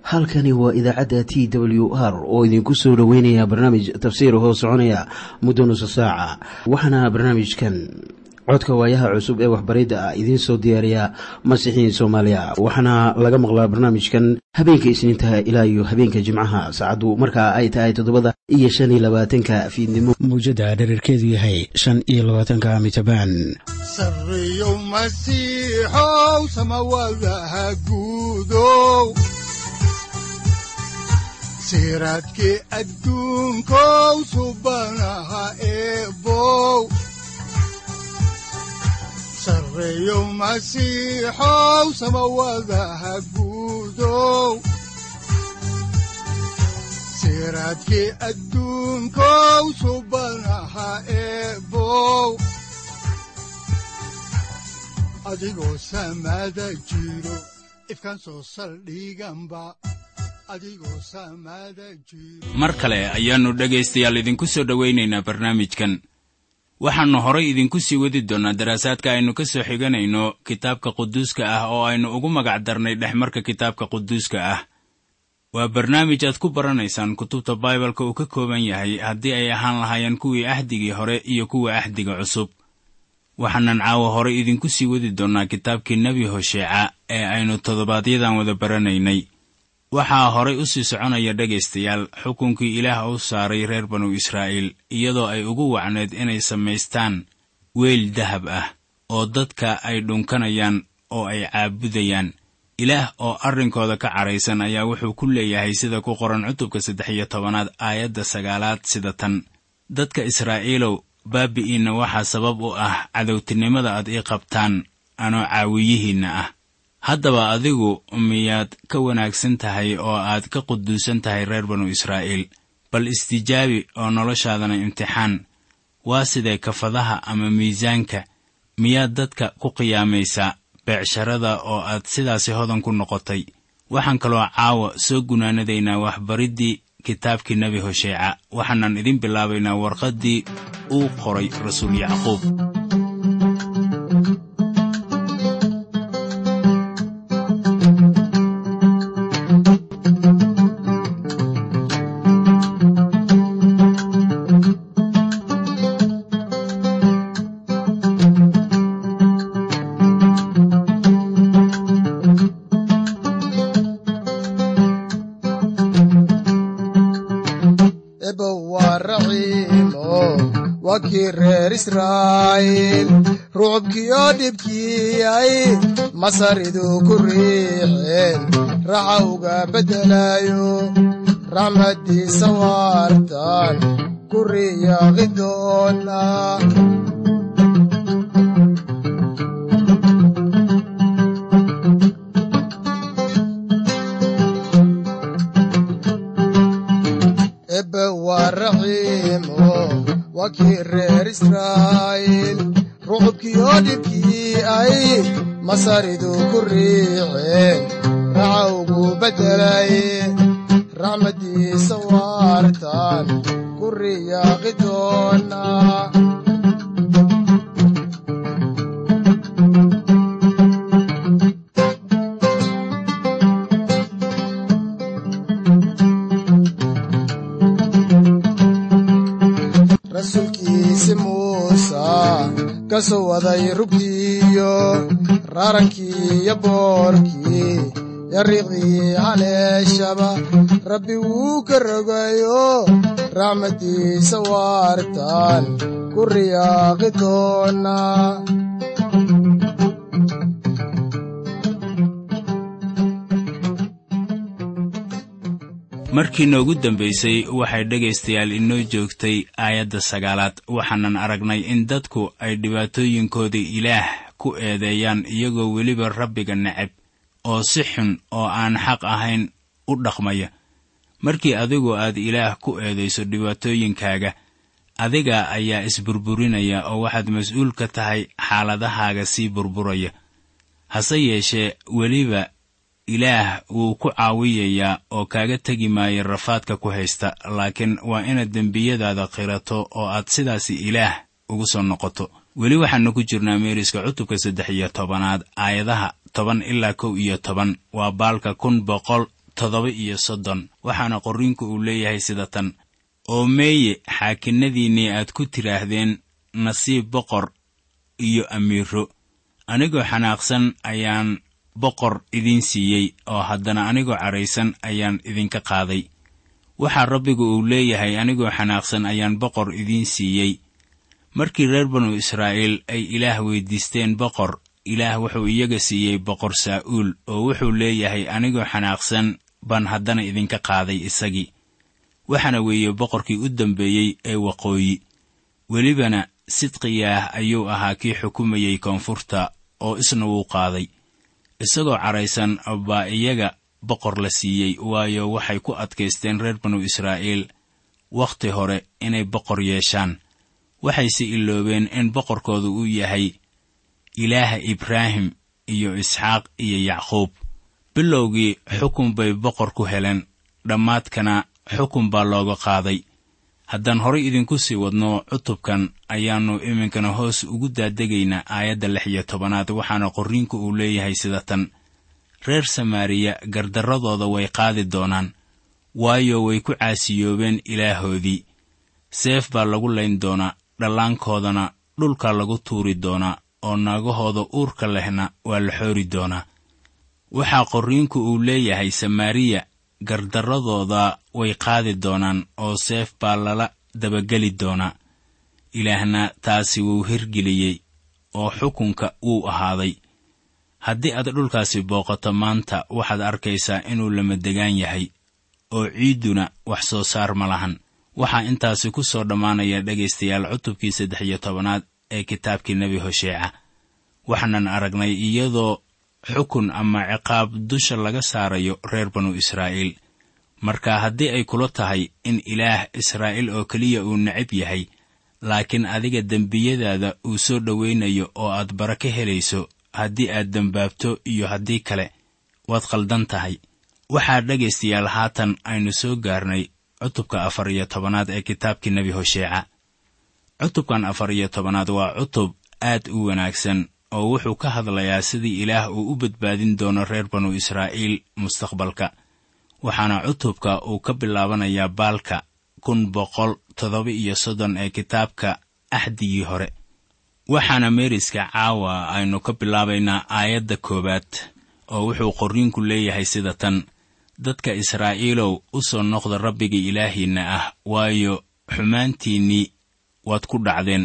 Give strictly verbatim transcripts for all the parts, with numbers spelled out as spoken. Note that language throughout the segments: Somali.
halkani waa idaacadda T W R oo idinku soo dhaweynaya barnaamij tafsiir oo soconaya muddo nusu saaca. Waxaana barnaamijkan codka waayaha cusub ee waxbaridda ah idiin soo diyaariya Masiixiin Soomaaliya. Waxaana laga maqlaa barnaamijkan habeenka Isniinta ilaa iyo habeenka Jimcaha saacadu marka ay tahay toddobada iyo shan iyo labaatanka fiidnimo. Muujada dhererkeedu yahay shan iyo labaatanka mitabaan. Sarreeyo Masiixow samawadaha guudow. Siraadkii adduunkow subanaha eebow. Sarreeyo Masiixow samawadaha guudow. Siraadkii adduunkow subanaha eebow. Adigoo samada jiro ifkan soo saldhiganba. mar kale ayaannu dhegaystayaal idinku soo dhowaynaynaa barnaamijkan. waxaannu horay idinku sii wadi doonnaa daraasaadka aynu ka soo xiganayno kitaabka quduuska ah oo aynu ugu magac darnay dhexmarka kitaabka quduuska ah. waa barnaamij aad ku baranaysaan kutubta baibalka uu ka kooban yahay haddii ay ahaan lahaayeen kuwii ahdigii hore iyo kuwa ahdiga cusub. waxaanan caawa horay idinku sii wadi doonnaa kitaabkii nebi hosheeca ee aynu toddobaadyadaan wada baranaynay. waxaa horay u sii soconaya dhegaystayaal xukunkii ilaah u saaray reer banu Israa'iil iyadoo ay ugu wacneed inay samaystaan weel dahab ah oo dadka ay dhunkanayaan oo ay caabudayaan. ilaah oo arrinkooda ka caraysan ayaa wuxuu ku leeyahay sida ku qoran cutubka saddex iyo tobanaad aayadda sagaalaad sida tan: dadka Israa'iilow, baabi'iinna waxaa sabab u ah cadowtinimada aad ii qabtaan anoo caawiyihiinna ah. haddaba adigu miyaad ka wanaagsan tahay oo aad ka quduusan tahay reer banu Israa'iil? bal istijaabi oo noloshaadana imtixaan. waa sidee kafadaha ama miisaanka? miyaad dadka ku qiyaamaysaa beecsharada oo aad sidaasi hodan ku noqotay? waxaan kaloo caawa soo gunaanadaynaa waxbariddii kitaabkii nebi hosheeca. waxaanan idin bilaabaynaa warqaddii uu qoray rasuul yacquub. reer Israa'iil rucubkiyo dhibkii ay masaridu ku riixeen raxa uga beddelayo raxmaddiisa waartan ku riyaaqi doona. ebe waa raxiimo wakii reer Israa'iil rucubkiyo dhibkii ay masaridu ku riixeen raxa ugu beddelay raxmaddiisa waartan ku riyaaqi doona. rasuulkiisi muusa ka soo waday rugtiyo raarankii iyo boorkii iyo riiqdii haleeshaba rabbi wuu ka rogayo raxmaddiisa waartan ku riyaaqi doona. markii noogu dambaysay waxay dhegaystayaal inoo joogtay aayadda sagaalaad. waxaanan aragnay in dadku ay dhibaatooyinkoodii ilaah ku eedeeyaan iyagoo weliba rabbiga neceb oo si xun oo aan xaq ahayn u dhaqmaya. markii adigu aad ilaah ku eedayso dhibaatooyinkaaga, adiga ayaa isburburinaya oo waxaad mas'uul ka tahay xaaladahaaga sii burburaya. hase yeeshee weliba ilaah wuu ku caawiyayaa oo kaaga tegi maayo rafaadka ku haysta, laakiin waa inaad dembiyadaada qirato oo aad sidaasi ilaah ugu soo noqoto. weli waxaannu ku jirnaa meeriska cutubka saddex iyo tobanaad aayadaha toban ilaa kow iyo toban. waa baalka kun boqol toddoba iyo soddon waxaana qorriinku uu leeyahay sida tan: oo meeye xaakinnadiinnii aad ku tidhaahdeen nasiib boqor iyo amiiro, anigoo xanaaqsan ayaan boqor idiin siiyey, oo haddana anigoo caraysan ayaan idinka qaaday. waxaa rabbigu uu leeyahay, anigoo xanaaqsan ayaan boqor idiin siiyey. markii reer banu israa'iil ay ilaah weyddiisteen boqor, ilaah wuxuu iyaga siiyey boqor saa'uul, oo wuxuu leeyahay, anigoo xanaaqsan baan haddana idinka qaaday isagii. waxaana weeye boqorkii u dambeeyey ee waqooyi. welibana sidqiyaah ayuu ahaa kii xukumayey koonfurta, oo isna wuu qaaday. isagoo caraysan baa iyaga boqor la siiyey, waayo waxay ku adkaysteen reer banu israa'iil wakhti hore inay boqor yeeshaan. waxayse iloobeen in boqorkoodu uu yahay ilaaha ibraahim iyo isxaaq iyo yacquub. bilowgii xukun bay boqor ku heleen, dhammaadkana xukun baa looga qaaday. haddaan horay idinku sii wadno cutubkan, ayaannu iminkana hoos ugu daadegaynaa aayadda lix iyo tobanaad, waxaana qorriinku uu leeyahay sida tan: reer samaariya gardarradooda way qaadi doonaan, waayo way ku caasiyoobeen ilaahoodii. seef baa lagu layn doonaa, dhallaankoodana dhulka lagu tuuri doonaa, oo naagahooda uurka lehna waa la xoori doonaa. waxaa qorriinku uu leeyahay, samaariya gardarradooda way qaadi doonaan, oo seef baa lala dabageli doonaa. ilaahna taasi wuu hirgeliyey, oo xukunka wuu ahaaday. haddii aad dhulkaasi booqato maanta, waxaad arkaysaa inuu lamadegaan yahay, oo ciidduna wax soo saar ma lahan. waxaa intaasi ku soo dhammaanaya dhegaystayaal cutubkii saddex iyo tobanaad ee kitaabkii nebi hosheeca. waxaanan aragnay iyadoo xukun ama ciqaab dusha laga saarayo reer banu israa'iil. marka haddii ay kula tahay in ilaah israa'iil oo keliya uu necab yahay, laakiin adiga dembiyadaada uu soo dhowaynayo oo aad barako helayso, haddii aad dembaabto iyo haddii kale, waad khaldan tahay. waxaa dhegaystayaal haatan aynu soo gaarnay cutubka afar iyo tobanaad ee kitaabkii nebi hosheeca. cutubkan afar iyo tobanaad waa cutub aad u wanaagsan, oo wuxuu ka hadlayaa sidii ilaah uu u badbaadin doono reer banu israa'iil mustaqbalka. waxaana cutubka uu ka bilaabanayaa baalka kun boqol toddoba iyo soddon ee kitaabka axdigii hore. waxaana meeriska caawa aynu ka bilaabaynaa aayadda koowaad, oo wuxuu qorriinku leeyahay sida tan: dadka israa'iilow, u soo noqda rabbiga ilaahiinna ah, waayo xumaantiinnii waad ku dhacdeen.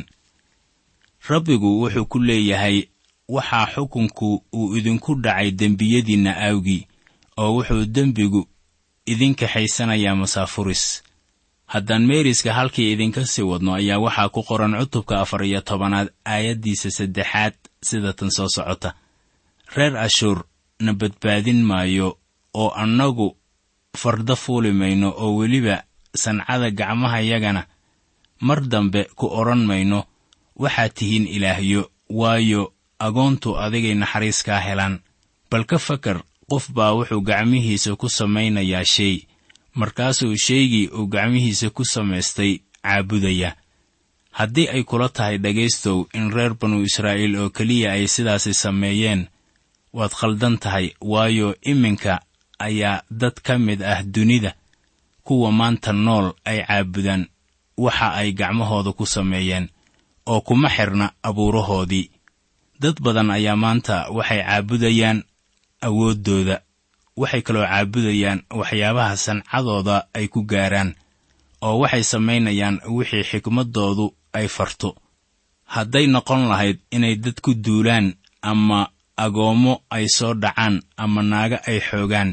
rabbigu wuxuu ku leeyahay, waxaa xukunku uu idinku dhacay dembiyadiinna aawgii, oo wuxuu dembigu idinka haysanayaa masaafuris. haddaan meeriska halkii idinka sii wadno, ayaa waxaa ku qoran cutubka afar iyo tobanaad aayaddiisa saddexaad sida tan soo socota: reer ashuur na badbaadin maayo, oo annagu farda fuuli mayno, oo weliba sancada gacmahayagana mar dambe ku odhan mayno, waxaad tihiin ilaahyo, waayo agoontu adigay naxariis kaa helaan. bal ka fakar, qof baa wuxuu gacmihiisa ku samaynayaa shay, markaasuu shaygii uu gacmihiisa ku samaystay caabudaya. haddii ay kula tahay dhegaystow in reer banu israa'iil oo keliya ay sidaasi sameeyeen, waad khaldan tahay, waayo iminka ayaa dad ka mid ah dunida kuwa maanta nool ay caabudaan waxa ay gacmahooda ku sameeyeen, oo kuma xirna abuurahoodii. dad badan ayaa maanta waxay caabudayaan awooddooda, waxay kaloo caabudayaan waxyaabaha sancadooda ay ku gaaraan, oo waxay samaynayaan wixii xikmaddoodu ay farto. hadday noqon lahayd inay dad ku duulaan, ama agoommo ay soo dhacaan, ama naaga ay xoogaan,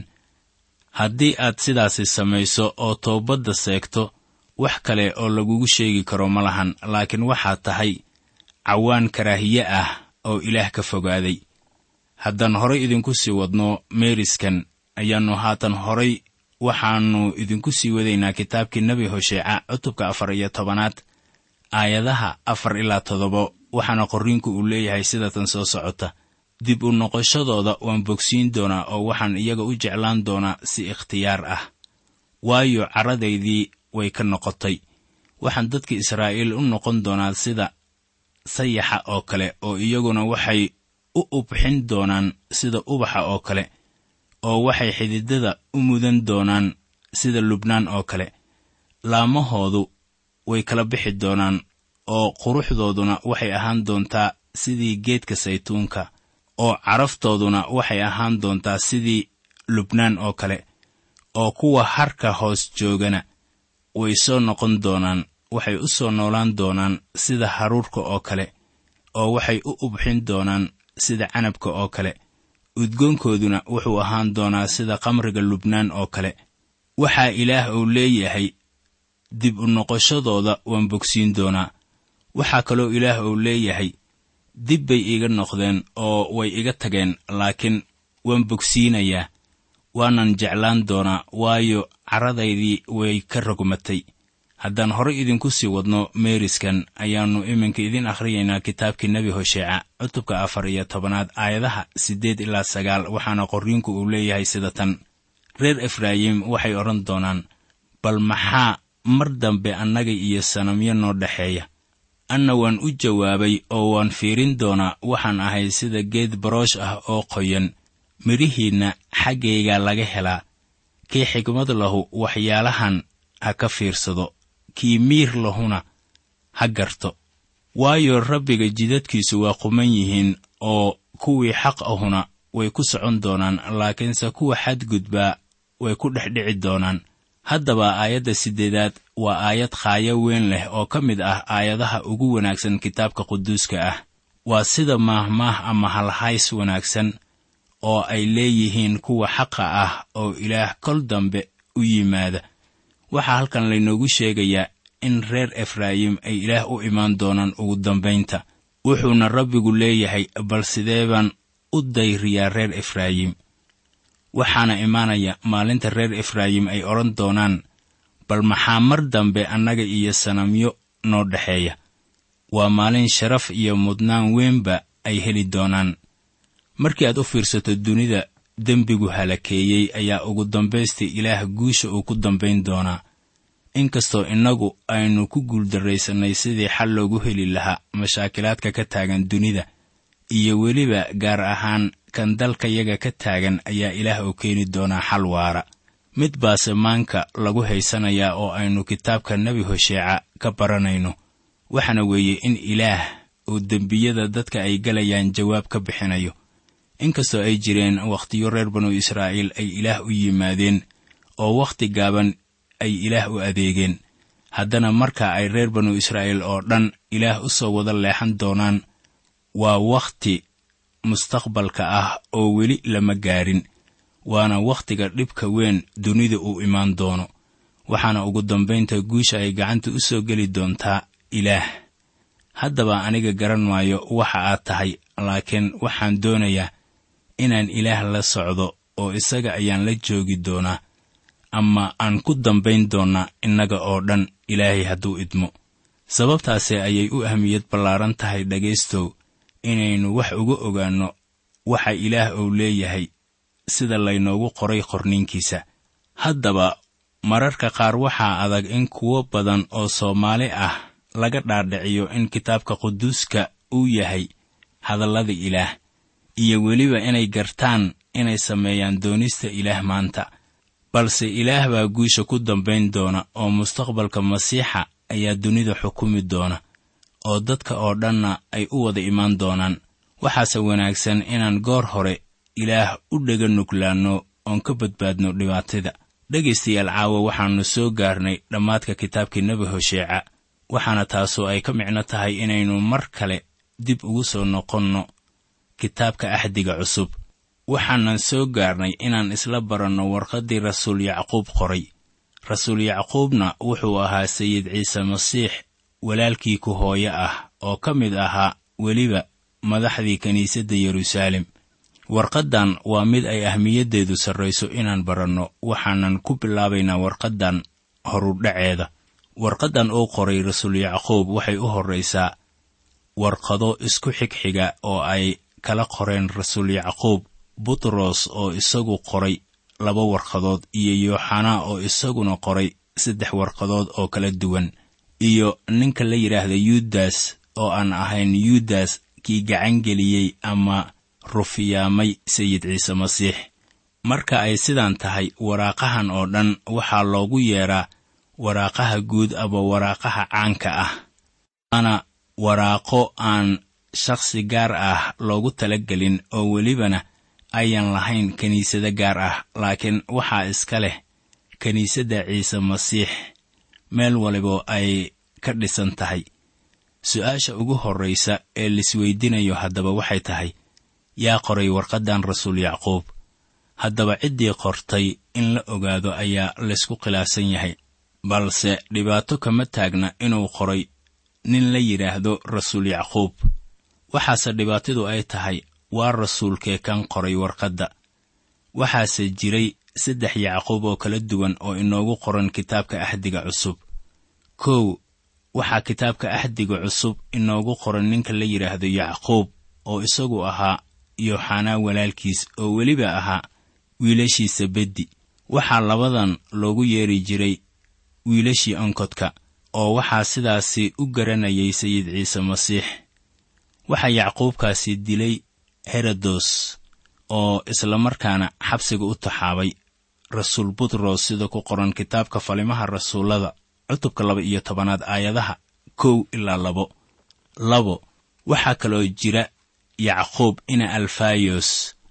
haddii aad sidaasi samayso oo toobadda seegto, wax kale oo lagugu sheegi karo ma lahan, laakiin waxaad tahay cawaan karaahiye ah oo ilaah ka fogaaday. haddaan horay idinku sii wadno meeriskan, ayaannu haatan horay waxaannu idinku sii wadaynaa kitaabkii nebi hosheeca cutubka afar iyo tobanaad aayadaha afar ilaa toddoba. waxaana qorriinku uu leeyahay sida tan soo socota: dib u noqoshadooda waan bogsiin doonaa, oo waxaan iyaga u jeclaan doonaa si ikhtiyaar ah, waayo carradaydii way ka noqotay. waxaan dadka israa'iil u noqon doonaa sida sayaxa oo kale, oo iyaguna waxay u ubxin doonaan sida ubaxa oo kale, oo waxay xididada u mudan doonaan sida Lubnaan oo kale. Laamahoodu way kala bixi doonaan, oo quruxdooduna waxay ahaan doontaa sidii geedka saytuunka, oo caraftooduna waxay ahaan doontaa sidii Lubnaan oo kale. oo kuwa harka hoos joogana way soo noqon doonaan, waxay u soo noolaan doonaan sida haruurka oo kale, oo waxay u ubxin doonaan sida canabka oo kale. Udgoonkooduna wuxuu ahaan doonaa sida qamriga Lubnaan oo kale. Waxaa Ilaah uu leeyahay, dib u noqoshadooda waan bogsiin doonaa. Waxaa kaloo Ilaah uu leeyahay, dib bay iga noqdeen oo way iga tageen, laakiin waan bogsiinayaa. waanan jeclaan doonaa, waayo caradaydii way ka rogmatay. Haddaan hore idinku sii wadno meeriskan, ayaannu iminka idin akhriyaynaa kitaabkii nebi Hosheeca cutubka afar iyo tobanaad aayadaha siddeed ilaa sagaal, waxaana qorriinku uu leeyahay sida tan: reer Efraayim waxay odhan doonaan, bal maxaa mar dambe annaga iyo sanamyo noo dhexeeya? Anna waan u jawaabay oo waan fiirin doonaa, waxaan ahay sida geed baroosh ah oo qoyan, mirihiinna xaggayga laga helaa. Kii xigmad lahu waxyaalahan ha ka fiirsado, kii miir lahuna ha garto. Waayo Rabbiga jidadkiisu waa quman yihiin, oo kuwii xaq ahuna way ku socon doonaan, laakiinse kuwa xadgudbaa way ku dhexdhici doonaan. Haddaba aayadda siddeedaad waa aayad khaayo weyn leh oo ka mid ah aayadaha ugu wanaagsan kitaabka quduuska ah. Waa sida maahmaah ama halhays wanaagsan oo ay leeyihiin kuwa xaqa ah oo Ilaah kol dambe u yimaada. Waxaa halkan laynoogu sheegayaa in reer Efraayim ay Ilaah u imaan doonaan ugu dambaynta. Wuxuuna Rabbigu leeyahay, bal sidee baan u dayriyaa reer Efraayim? Waxaana imaanaya maalinta reer Efraayim ay odhan doonaan, bal maxaa mar dambe annaga iyo sanamyo noo dhexeeya? Waa maalin sharaf iyo mudnaan weynba ay heli doonaan. Markii aad u fiirsato dunida dembigu halakeeyey, ayaa ugu dambaystii Ilaah guusha uu ku dambayn doonaa. Inkastoo innagu aynu ku guuldarraysannay sidii xal loogu heli lahaa mashaakilaadka ka taagan dunida, iyo weliba gaar ahaan kan dalkayaga ka taagan, ayaa Ilaah u keeni doonaa xal waara. Mid baase maanka lagu haysanayaa oo aynu kitaabka nebi Hosheeca ka baranayno, waxaana weeye in Ilaah uu dembiyada dadka ay galayaan jawaab ka bixinayo. Inkastoo ay jireen wakhtiyo reer banu Israa'iil ay Ilaah u yimaadeen, oo wakhti gaaban ay Ilaah u adeegeen, haddana marka ay reer banu Israa'iil oo dhan Ilaah u soo wada leexan doonaan, waa wakhti mustaqbalka ah oo weli lama gaarin. Waana wakhtiga dhibka weyn dunida uu imaan doono, waxaana ugu dambaynta guusha ay gacanta u soo geli doontaa Ilaah. Haddaba aniga garan maayo waxa aad tahay, laakiin waxaan doonayaa inaan Ilaah la socdo, oo isaga ayaan la joogi doonaa, ama aan ku dambayn doonaa innaga oo dhan, Ilaahay hadduu idmo. Sababtaasi ayay u ahmiyad ballaaran tahay dhegaystow, inaynu wax uga ogaanno waxa Ilaah uu leeyahay sida laynoogu qoray qorniinkiisa. Haddaba mararka qaar waxaa adag in kuwo badan oo Soomaali ah laga dhaadhiciyo in kitaabka quduuska uu yahay hadallada Ilaah, iyo weliba inay gartaan inay sameeyaan doonista Ilaah maanta. Balse Ilaah baa guusha ku dambayn doona, oo mustaqbalka Masiixa ayaa dunida xukumi doona, oo dadka oo dhanna ay u wada imaan doonaan. Waxaase wanaagsan inaan goor hore Ilaah u dhega nuglaanno oon ka badbaadno dhibaatada. Dhegaystayaal, caawa waxaannu soo gaarnay dhammaadka kitaabkii nebi Hosheeca, waxaana taasoo ay ka micno tahay inaynu mar kale dib ugu soo noqonno kitaabka Ahdiga Cusub. Waxaanan soo gaarnay inaan isla baranno warqaddii rasuul Yacquub qoray. Rasuul Yacquubna wuxuu ahaa Sayid Ciise Masiix walaalkii ku hooyo ah, oo ka mid ahaa weliba madaxdii kiniisadda Yeruusaalem. Warqaddan waa mid ay ahmiyaddeedu sarrayso inaan baranno, waxaanan ku bilaabaynaa warqaddan horudhaceeda. Warqaddan uu qoray rasuul Yacquub waxay u horraysaa warqado isku xigxiga oo ay kala qoreen rasuul Yacquub, Butros oo isagu qoray laba warqadood, iyo Yooxanaa oo isaguna qoray saddex warqadood oo kala duwan, iyo ninka la yidhaahda Yudas oo aan ahayn Yudas kii gacan geliyey ama rufiyaamay Sayid Ciise Masiix. marka ay sidaan tahay waraaqahan oo dhan waxaa loogu yeeraa waraaqaha guud ama waraaqaha caanka ah, ana waraaqo aan shakhsi gaar ah loogu talagelin oo welibana ayan lahayn kiniisada gaar ah, laakiin waxaa iska leh kiniisadda ciise masiix meel waliba ay ka dhisan tahay. su'aasha ugu horraysa ee lisweydiinayo haddaba waxay tahay, yaa qoray warqaddan rasuul yacquub? haddaba ciddii qortay in la ogaado ayaa laysku khilaafsan yahay, balse dhibaato kama taagna inuu qoray nin la yidhaahdo rasuul yacquub. waxaase dhibaatadu ay tahay, waa rasuulkee kan qoray warqadda. waxaase jiray saddex yacquub oo kala duwan oo inoogu qoran kitaabka ahdiga cusub. kow, waxaa kitaabka ahdiga cusub inoogu qoran ninka la yidhaahdo yacquub, oo isagu ahaa yooxanaa walaalkiis, oo weliba ahaa wiilashiisa beddi. waxaa labadan loogu yeeri jiray wiilashii onkodka, oo waxaa sidaasi u garanayay sayid ciise masiix. waxaa yacquubkaasi dilay herodos, oo islamarkaana xabsiga u taxaabay rasuul butros, sida ku qoran kitaabka falimaha rasuullada cutubka laba iyo tobanaad aayadaha kow ilaa labo. labo, waxaa kaloo jira yacquub ina alfayos,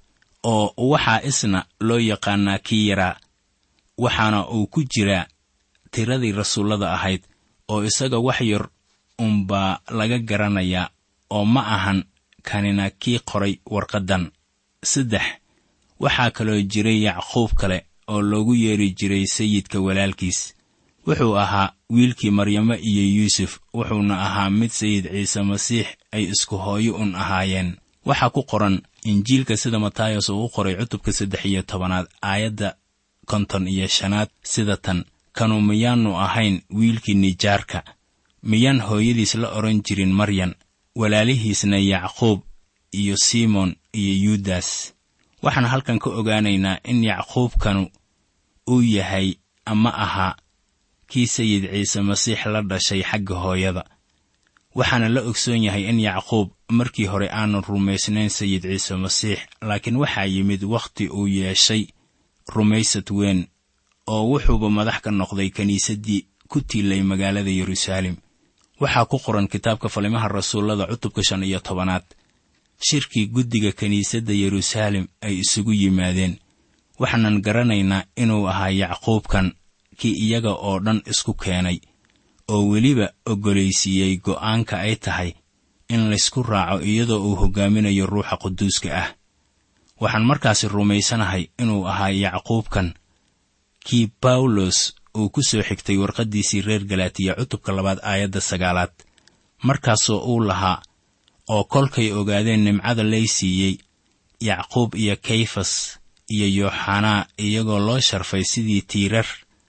oo waxaa isna loo yaqaanaa kii yaraa, waxaana uu ku jiraa tiradii rasuullada ahayd, oo isaga wax yar unbaa laga garanayaa, oo ma ahan kanina kii qoray warqaddan. saddex, waxaa kaloo jiray yacquub kale oo loogu yeeri jiray sayidka walaalkiis. wuxuu ahaa wiilkii maryamo iyo yuusuf, wuxuuna ahaa mid sayid ciise masiix ay isku hooyo un ahaayeen. waxaa ku qoran injiilka sida matayos uu u qoray cutubka saddex iyo tobanaad aayadda konton iyo shanaad sida tan, kanu miyaannu ahayn wiilkii nijaarka? miyaan hooyadiis la odhan jirin maryan, walaalihiisna yacquub iyo simon iyo yudas? waxaan halkan ka ogaanaynaa in yacquubkanu uu yahay ama ahaa kii sayid ciise masiix la dhashay xagga hooyada. waxaana la ogsoon yahay in yacquub markii hore aanan rumaysnayn sayid ciise masiix, laakiin waxaa yimid wakhti uu yeeshay rumaysad weyn, oo wuxuuba madax ka noqday kiniisaddii ku tiilay magaalada yeruusaalem. waxaa ku qoran kitaabka falimaha rasuullada cutubka shan iyo tobanaad, shirkii guddiga kiniisadda yeruusaalem ay isugu yimaadeen. waxaanan garanaynaa inuu ahaa yacquubkan kii iyaga oo dhan isku keenay, oo weliba oggolaysiiyey go'aanka ay tahay in laysku raaco iyadoo uu hoggaaminayo ruuxa quduuska ah. waxaan markaasi rumaysanahay inuu ahaa yacquubkan kii bawlos uu ku soo xigtay warqaddiisii reer galaatiya cutubka labaad aayadda sagaalaad, markaasoo uu lahaa, oo kolkay ogaadeen nimcada lay siiyey yacquub iyo kayfas iyo yooxanaa iyagoo loo sharfay sidii tiirar,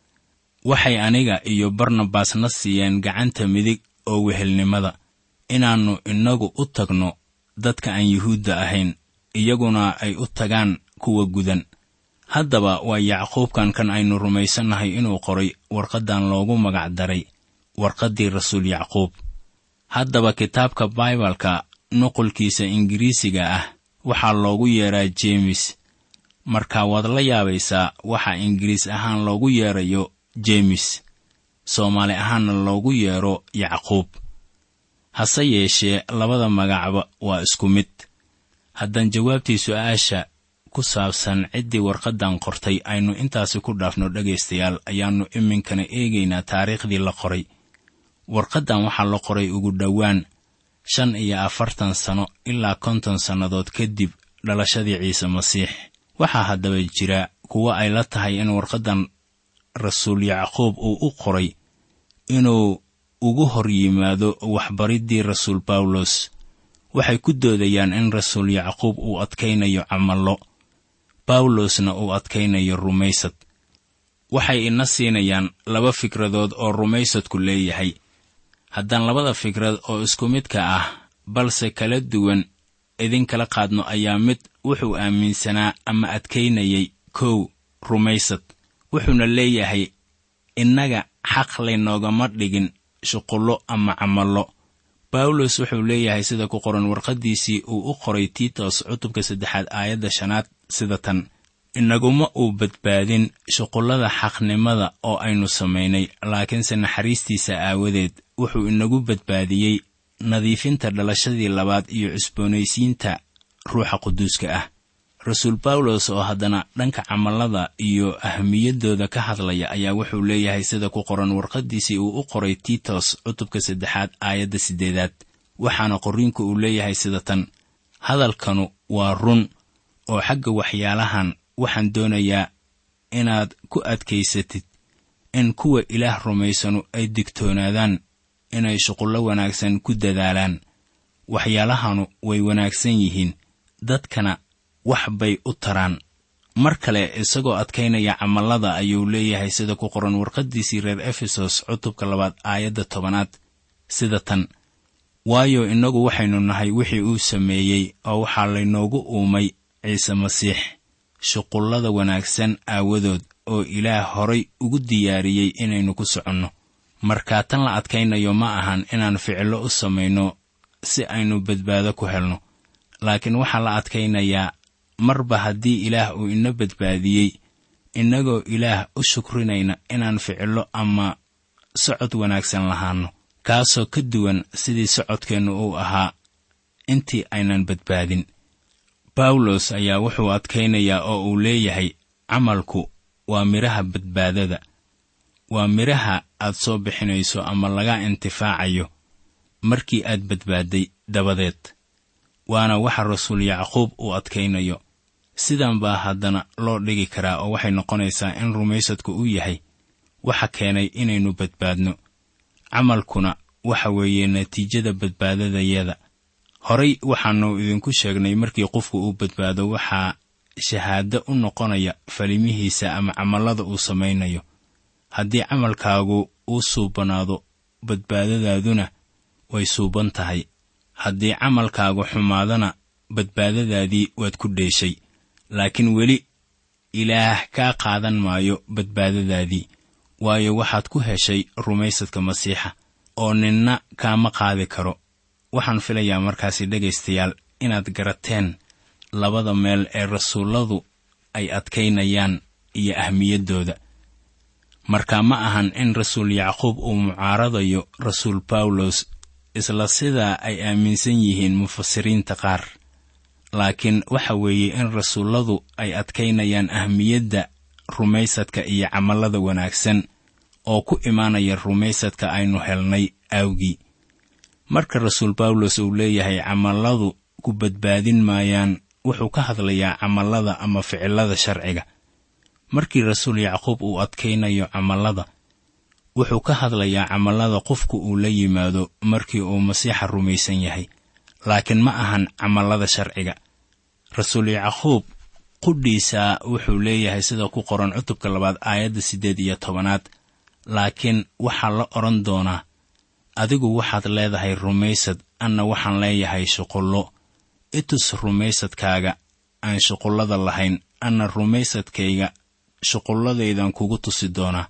waxay aniga iyo barnabas na siiyeen gacanta midig oo wehelnimada, inaannu innagu u tagno dadka aan yuhuudda ahayn, iyaguna ay u tagaan kuwa gudan. haddaba waa yacquubkan kan aynu rumaysannahay inuu qoray warqaddan loogu magac daray warqaddii rasuul yacquub. haddaba kitaabka baibalka nuqulkiisa ingiriisiga ah waxaa loogu yeeraa jeemis. markaa waad la yaabaysaa waxa ingiriis ahaan loogu yeerayo jeemis, soomaali ahaanna loogu yeero yacquub. hase yeeshee labada magacba waa isku mid. haddaan jawaabtii su'aasha ku saabsan ciddii warqaddan qortay aynu intaasi ku dhaafno dhegaystayaal, ayaannu iminkana eegaynaa taariikhdii la qoray. warqaddan waxaa la qoray ugu dhowaan shan iyo afartan sano ilaa konton sannadood kadib dhalashadii ciise masiix. waxaa haddaba jira kuwa ay la tahay in warqaddan rasuul yacquub uu u qoray inuu ugu hor yimaado waxbariddii rasuul bawlos. waxay ku doodayaan in rasuul yacquub uu adkaynayo camallo, bawlosna uu adkaynayo rumaysad. waxay ina siinayaan laba fikradood oo rumaysadku leeyahay. haddaan labada fikrad oo isku midka ah balse kala duwan idinkala qaadno, ayaa mid wuxuu aaminsanaa ama adkaynayay kow rumaysad. wuxuuna leeyahay innaga xaq laynoogama dhigin shuqullo ama camallo. bawlos wuxuu leeyahay sida ku qoran warqaddiisii uu u qoray tiitos cutubka saddexaad aayadda shanaad sida tan, inaguma uu badbaadin shuqullada xaqnimada oo aynu samaynay, laakiinse naxariistiisa aawadeed wuxuu inagu badbaadiyey nadiifinta dhalashadii labaad iyo cusboonaysiinta ruuxa quduuska ah. rasuul bawlos oo haddana dhanka camallada iyo ahamiyaddooda ka hadlaya ayaa wuxuu leeyahay sida ku qoran warqaddiisii uu u qoray tiitos cutubka saddexaad aayadda siddeedaad, waxaana qorriinku uu leeyahay sida tan: hadalkanu waa run, oo xagga waxyaalahan waxaan doonayaa inaad ku adkaysatid in kuwa ilaah rumaysanu ay digtoonaadaan inay shuqullo wanaagsan ku dadaalaan. waxyaalahanu way wanaagsan yihiin, dadkana wax bay u taraan. mar kale isagoo adkaynaya camallada ayuu leeyahay sida ku qoran warqaddiisii reer efesos cutubka labaad aayadda tobanaad sida tan: waayo innagu waxaynu nahay wixii uu sameeyey, oo waxaa laynoogu uumay ciise masiix shuqullada wanaagsan aawadood oo ilaah horay ugu diyaariyey inaynu ku soconno. markaa tan la adkaynayo ma ahan inaan ficillo u samayno si aynu badbaado ku helno, laakiin waxaa la adkaynayaa marba haddii ilaah uu ina badbaadiyey, innagoo ilaah u shukrinayna inaan ficillo ama socod wanaagsan lahaanno, kaasoo ka duwan sidii socodkeennu uu ahaa intii aynan badbaadin. bawlos ayaa wuxuu adkaynayaa oo uu leeyahay camalku waa midhaha badbaadada, waa midhaha aad soo bixinayso ama laga intifaacayo markii aad badbaadday dabadeed, waana waxa rasuul yacquub uu adkaynayo. sidan baa haddana loo dhigi karaa oo waxay noqonaysaa in rumaysadku uu yahay waxa keenay inaynu badbaadno, camalkuna waxa weeye natiijada badbaadadayada. horay waxaannu idinku sheegnay markii qofku uu badbaado waxaa shahaado u noqonaya falimihiisa ama camallada uu samaynayo. haddii camalkaagu uu suubanaado, badbaadadaaduna way suuban tahay. haddii camalkaagu xumaadana, badbaadadaadii waad ku dheeshay, laakiin weli ilaah kaa qaadan maayo badbaadadaadii, waayo waxaad ku heshay rumaysadka masiixa, oo ninna kaama qaadi karo. waxaan filayaa markaasi dhegaystayaal inaad garateen labada meel ee rasuulladu ay adkaynayaan iyo ahmiyaddooda. markaa ma ahan in rasuul yacquub uu mucaaradayo rasuul bawlos isla sidaa ay aaminsan yihiin mufasiriinta qaar, laakiin waxa weeye in rasuulladu ay adkaynayaan ahmiyadda rumaysadka iyo camallada wanaagsan oo ku imaanaya rumaysadka aynu helnay awgii. marka rasuul bawlos uu leeyahay camalladu ku badbaadin maayaan, wuxuu ka hadlayaa camallada ama ficillada sharciga. markii rasuul yacquub uu adkaynayo camallada, wuxuu ka hadlayaa camallada qofku uu la yimaado markii uu masiixa rumaysan yahay, laakiin ma ahan camallada sharciga. rasuul yacquub qudhiisa wuxuu leeyahay sida ku qoran cutubka labaad aayadda siddeed iyo tobanaad: laakiin waxaa la odhan doonaa, adigu waxaad leedahay rumaysad, anna waxaan leeyahay shuqullo. itus rumaysadkaaga aan shuqullada lahayn, anna rumaysadkayga shuqulladaydan kugu tusi doonaa.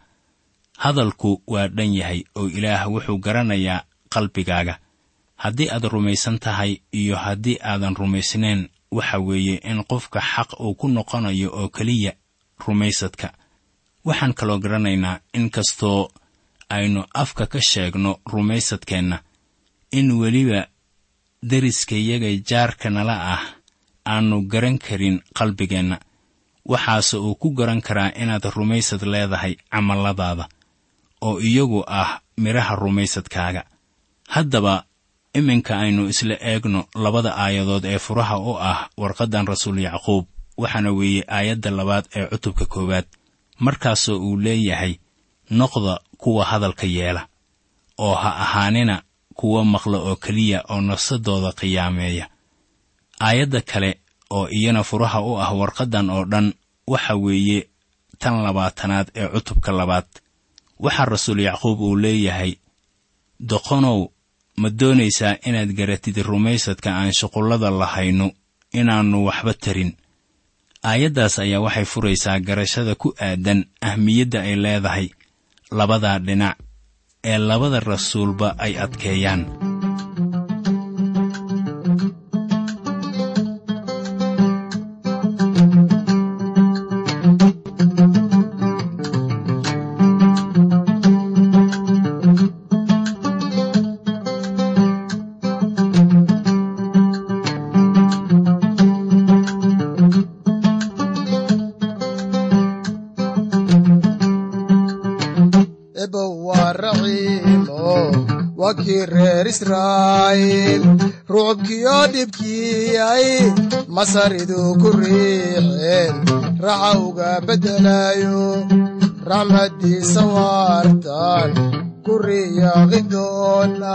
hadalku waa dhan yahay oo ilaah wuxuu garanayaa qalbigaaga. haddii aad rumaysan tahay iyo haddii aadan rumaysnayn, waxa weeye in qofka xaq uu ku noqonayo oo keliya rumaysadka. waxaan kaloo garanaynaa in kastoo aynu afka ka sheegno rumaysadkeenna, in weliba deriskayaga jaarka nala ah aannu garan karin qalbigeenna. waxaase uu ku garan karaa inaad rumaysad leedahay camalladaada, oo iyagu ah midhaha rumaysadkaaga. haddaba iminka aynu isla eegno labada aayadood ee furaha u ah warqaddan rasuul yacquub, waxaana weeye aayadda labaad ee cutubka koowaad. markaasoo uu leeyahay, noqda kuwa hadalka yeela, oo ha ahaanina kuwa maqla oo keliya oo nafsadooda qiyaameeya. aayadda kale oo iyana furaha u ah warqaddan oo dhan waxa weeye tan labaatanaad ee cutubka labaad. waxaa rasuul yacquub uu leeyahay, doqonow, ma doonaysaa inaad garatid rumaysadka aan shuqullada lahayno inaannu waxba tarin? aayaddaas ayaa waxay furaysaa garashada ku aadan ahmiyadda ay leedahay labadaa dhinac ee labada rasuulba ay adkeeyaan. raxiimo waa kii reer israa'iil rucubkiyo dhibkiyay masaridu ku riixeen raxa uga beddelayo raxmaddiisa waartan ku riyaaqi doona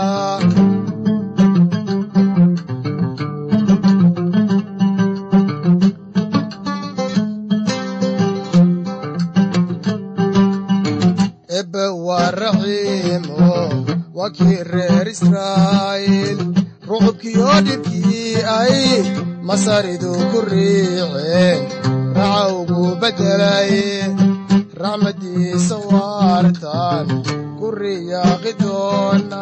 ebbe waa raxiimo waa kii reer israa'iil rucubkiyo dhibkii ay masaridu ku riixeen raxa ugu beddelay raxmaddiisa waartan ku riyaaqi doona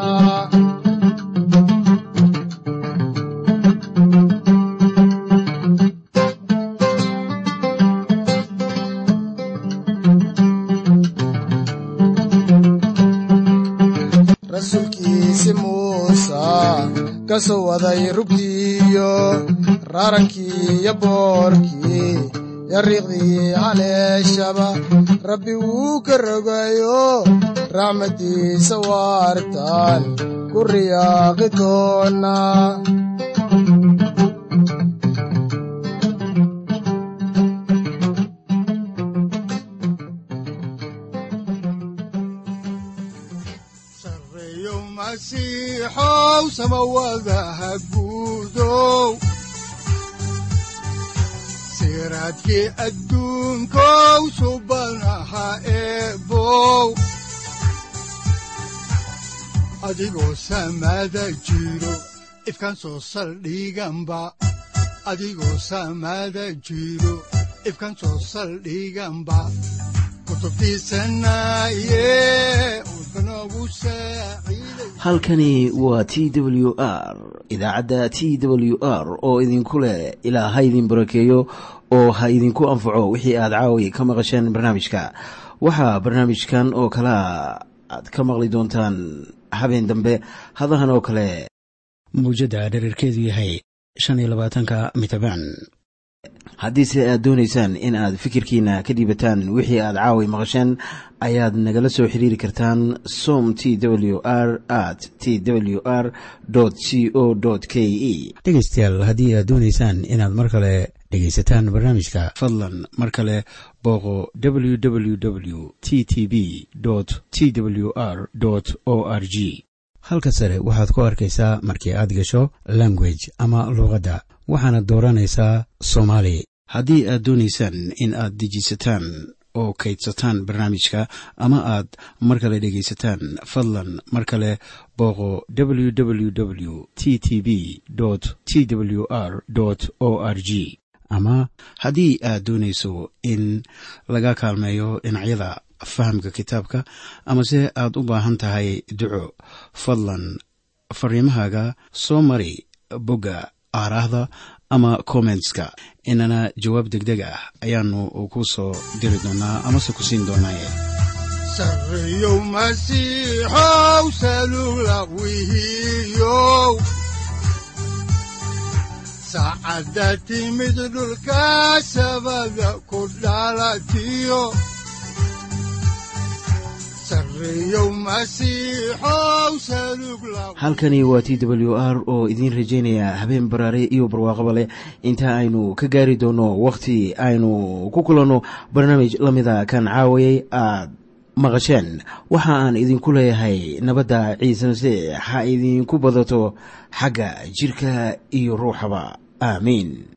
rasuulkiisi muusa ka soo waday rugtiiyo raarankii iyo boorkii yariiqdii haleeshaba rabbi wuu ka rogayo raxmaddiisa waartan ku riyaaqi doona sarreeyow masiixow samawadaha guudow siraadkii adduunkow subanaha eebow adigoo samada jiro ifkan soo saldhiganba adigoo samada jiro ifkan soo saldhiganba kutubtiisanaye udbanogu saaciiday halkani waa T W R idaacadda T W R oo idinku leh ilaa ha idin barakeeyo oo ha idinku anfaco wixii aad caawi ka maqasheen barnaamijka waxaa barnaamijkan oo kala aad ka maqli doontaan habeen dambe hadahan oo kale mawjadda dhererkeedu yahay shan iyo labaatanka mitabaan haddiise aad doonaysaan in aad fikirkiina ka dhiibataan wixii aad caawi maqasheen ayaad nagala soo xiriiri kartaan som t w r at t w r c o k e dhegaystayaal haddii aad doonaysaan inaad mar kale dhegaysataan barnaamijka fadlan mar kale booqo w w w t t b t w r o r g halka sare waxaad ku arkaysaa markii aad gasho language ama luuqadda waxaana dooranaysaa soomaali haddii aad doonaysaan in aad dejisataan oo kaydsataan barnaamijka ama aad mar kale dhegaysataan fadlan mar kale booqo w w w t t b t w r o r g ama haddii aad doonayso in laga kaalmeeyo dhinacyada fahamka kitaabka amase aad u baahan tahay duco fadlan fariimahaaga soo mari bogga aaraahda ama commentska inana jawaab degdeg ah ayaanu ku soo diri doonaa amase ku siin doonaaye sarreeyow masiixow salula wihiyow saacadda timid dhulka sabada ku dhalatiyo halkani waa T W R oo idiin rajaynaya habeen baraare iyo barwaaqaba leh inta aynu ka gaari doono wakhti aynu ku kulanno barnaamij la mida kan caawayay aad maqasheen waxa aan idinku leeyahay nabadda ciise masiix ha idinku badato xagga jirka iyo ruuxaba aamiin.